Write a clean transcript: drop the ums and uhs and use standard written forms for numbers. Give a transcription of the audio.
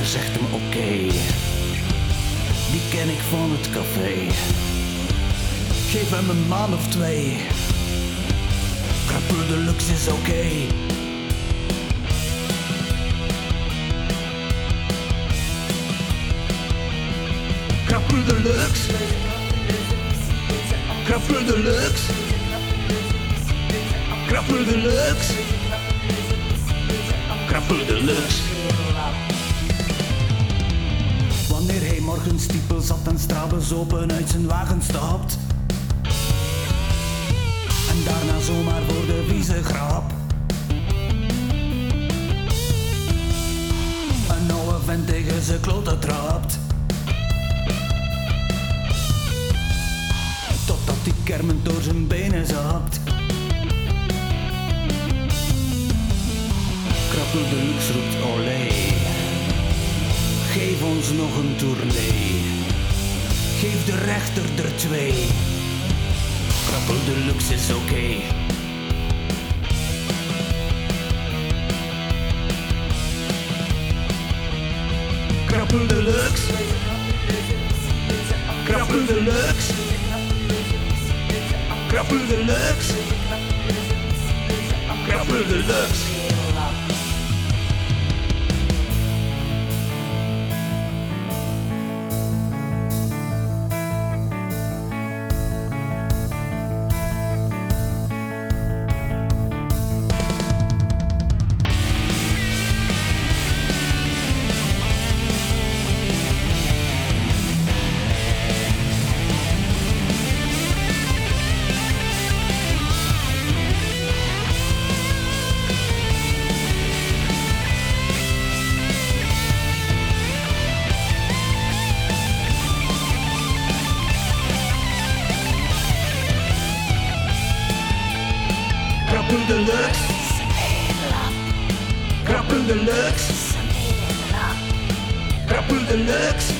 zegt hem oké. Die ken ik van het café. Geef hem een maand of 2. Krapul Deluxe is oké. Krapul Deluxe. Krapul Deluxe. Krapul Deluxe. Krapul Deluxe. Wanneer hij morgens stiepel zat en strabezopen uit zijn wagen stapt en daarna zomaar voor de vieze grap een oude vent tegen zijn kloten trapt, totdat die kermend door zijn benen zapt. Krapul Deluxe roept olé. Geef ons nog een tournee. Geef de rechter er 2. Krapul Deluxe is oké. Krapul Deluxe. Krapul Deluxe. Krapul Deluxe. Krapul Deluxe. Krapul Deluxe. Krapul Deluxe. Krapul Deluxe.